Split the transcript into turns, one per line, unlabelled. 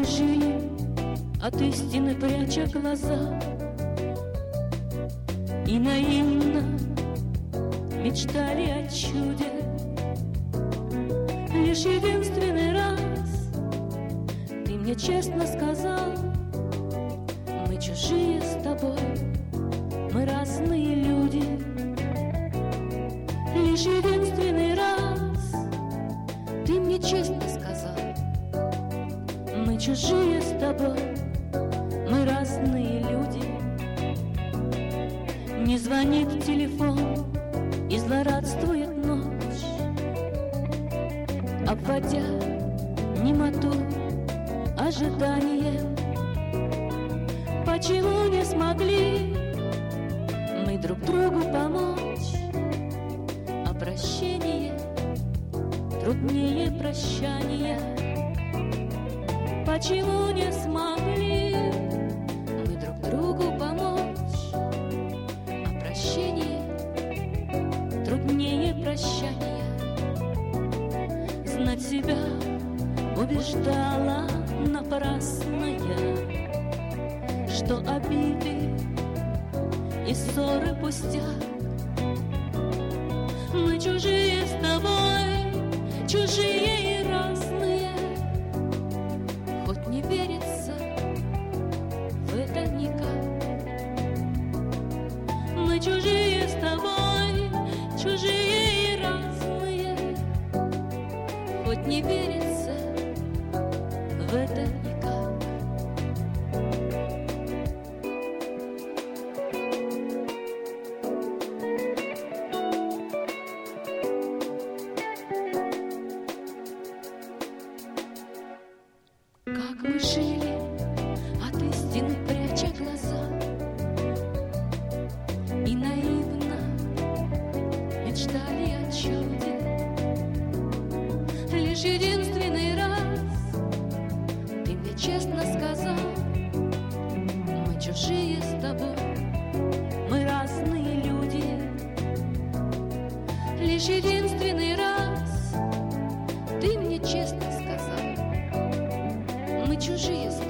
жили, от истины пряча глаза, и наивно мечтали о чуде. Лишь единственный раз ты мне честно сказал: мы чужие с тобой, мы разные люди. Лишь единственный раз ты мне честно сказал: мы чужие с тобой, мы разные люди. Не звонит телефон и злорадствует ночь, обводя немоту ожиданием. Почему не смогли мы друг другу помочь? А прощение труднее прощания. Почему не смогли мы друг другу помочь? А прощение труднее прощания. Знать себя убеждала напрасно я, что обиды и ссоры пустяк. Мы чужие с тобой, чужие и разные, хоть не верится в это никак. Мы чужие с тобой, чужие и разные, хоть не верится в это никак. Как мы жили, от истины пряча глаза, и наивно мечтали о чуде. Лишь единственный раз ты мне честно сказал: мы чужие с тобой, мы разные люди. Лишь единственный раз ты мне честно сказал: мы чужие с тобой,